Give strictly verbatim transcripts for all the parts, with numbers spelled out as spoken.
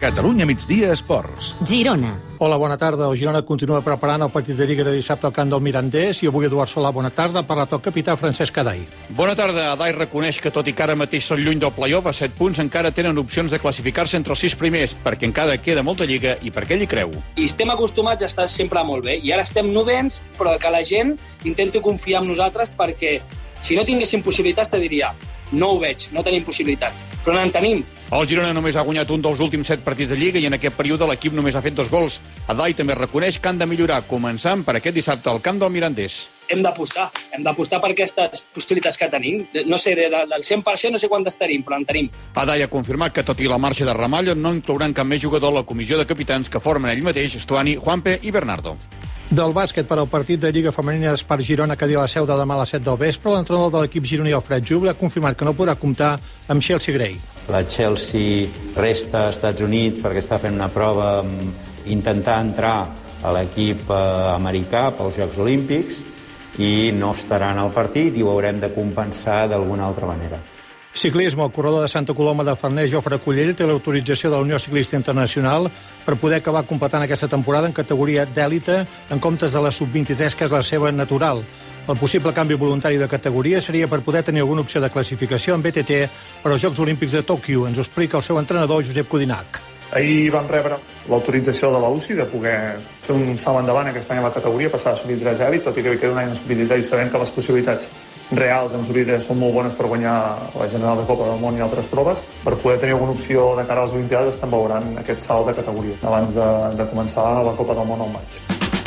Catalunya migdia esports. Girona. Hola, bona tarda. El Girona continua preparant el partit de Lliga de dissabte al camp del Mirandés i avui Eduard Solà, bona tarda, ha parlat el capità Francesc Adai. Bona tarda. Adai reconeix que tot i que ara mateix són lluny del play-off, a set punts encara tenen opcions de classificar-se entre els sis primers, perquè encara queda molta Lliga i perquè ell hi creu. I estem acostumats a estar sempre molt bé, i ara estem novens, però que la gent intenti confiar en nosaltres perquè si no tinguéssim possibilitats te diria no ho veig, no tenim possibilitats, però n'en tenim. El Girona només ha guanyat un dels últims set partits de Lliga i en aquest període l'equip només ha fet dos gols. Adai també reconeix que han de millorar, començant per aquest dissabte al camp del Mirandés. Hem d'apostar, hem d'apostar per aquestes possibilitats que tenim. No sé, del cent per cent no sé quantes tenim, però en tenim. Adai ha confirmat que tot i la marxa de Ramallo no inclouran cap més jugador a la comissió de capitans que formen ell mateix, Stuani, Juanpe i Bernardo. Del bàsquet per al partit de Lliga Femenina d'Espart Girona que dia a la seu de demà a les set del vespre, l'entrenador de l'equip gironí, Alfred Jubla, ha confirmat que no podrà comptar amb Chelsea Gray. La Chelsea resta als Estats Units perquè està fent una prova intentar entrar a l'equip eh, americà pels Jocs Olímpics i no estarà en el partit i ho haurem de compensar d'alguna altra manera. Ciclisme, el corredor de Santa Coloma de Farners, Jofre Cullell, té l'autorització de la Unió Ciclista Internacional per poder acabar completant aquesta temporada en categoria d'èlite en comptes de la sub vint-i-tres, que és la seva natural. El possible canvi voluntari de categoria seria per poder tenir alguna opció de classificació en B T T per als Jocs Olímpics de Tòquio. Ens ho explica el seu entrenador, Josep Codinac. Ahir vam rebre l'autorització de la U C I de poder fer un salt endavant aquest any a la categoria, passar a sub vint-i-tres èlit, tot i que queda un any a sub vint-i-tres i sabem que les possibilitats reals en sub vint-i-tres són molt bones per guanyar la General de Copa del Món i altres proves. Per poder tenir alguna opció de cara a les Olimpiades estan valorant aquest salt de categoria abans de, de començar la Copa del Món al maig.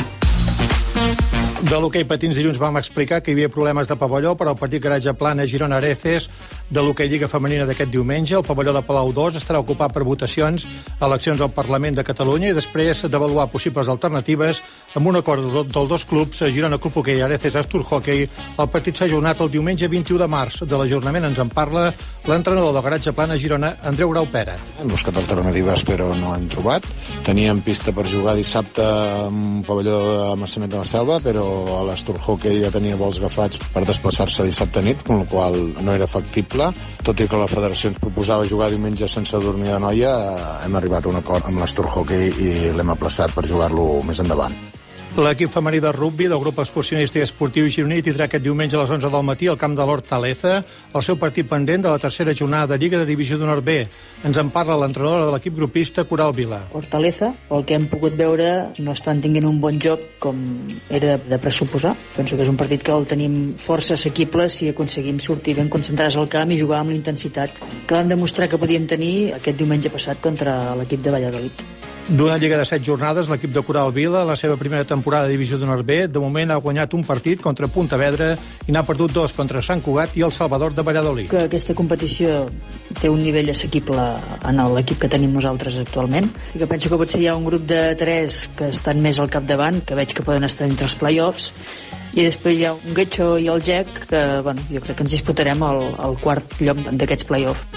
De l'hoquei patins dilluns vam explicar que hi havia problemes de pavelló per al partit garatge plana Girona-Areces de l'hoquei Lliga Femenina d'aquest diumenge. El pavelló de Palau dos estarà ocupat per votacions, eleccions al Parlament de Catalunya i després d'avaluar possibles alternatives amb un acord dels dos clubs, Girona Club Hoquei i Areces Astur Hockey. El partit s'ha ajornat el diumenge vint-i-u de març. De l'ajornament ens en parla l'entrenador del garatge plana Girona, Andreu Grau Pera. Hem buscat alternatives però no hem trobat. Teníem pista per jugar dissabte amb un pavelló de Maçanet de la Selva, però a l'Astur Hockey ja tenia vols agafats per desplaçar-se dissabte nit, amb la qual no era factible. Tot i que la federació ens proposava jugar diumenge sense dormir de noia, hem arribat a un acord amb l'Astur Hockey i l'hem aplaçat per jugar-lo més endavant. L'equip femení de rugbi del grup excursionista i esportiu gironí tindrà aquest diumenge a les onze del matí al camp de l'Hortaleza el seu partit pendent de la tercera jornada de Lliga de Divisió d'Honor B. Ens en parla l'entrenadora de l'equip grupista, Coral Vila. Hortaleza, pel que hem pogut veure, no estan tinguent un bon joc com era de pressuposar. Penso que és un partit que el tenim força assequible si aconseguim sortir ben concentrats al camp i jugar amb la intensitat que vam demostrar que podíem tenir aquest diumenge passat contra l'equip de Valladolid. D'una lliga de set jornades, l'equip de Coral Vila, la seva primera temporada de Divisió d'Honor B, de moment ha guanyat un partit contra Pontevedra i n'ha perdut dos contra Sant Cugat i el Salvador de Valladolid. Que aquesta competició té un nivell assequible en l'equip que tenim nosaltres actualment. I que penso que potser hi ha un grup de tres que estan més al capdavant, que veig que poden estar entre els play-offs, i després hi ha un Getxo i el Gec, que bueno, jo crec que ens disputarem el, el quart lloc d'aquests play-offs.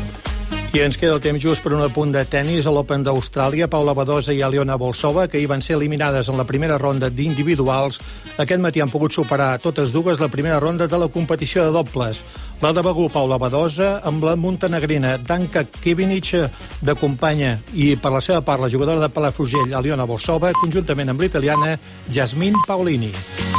I ens queda el temps just per un apunt de tennis a l'Open d'Austràlia. Paula Badosa i Aliona Volsova, que hi van ser eliminades en la primera ronda d'individuals, aquest matí han pogut superar totes dues la primera ronda de la competició de dobles. La de Begú, Paula Badosa, amb la montenegrina Danka Kivinic de companya, i per la seva part la jugadora de Palafrugell, Aliona Volsova, conjuntament amb l'italiana Jasmine Paolini.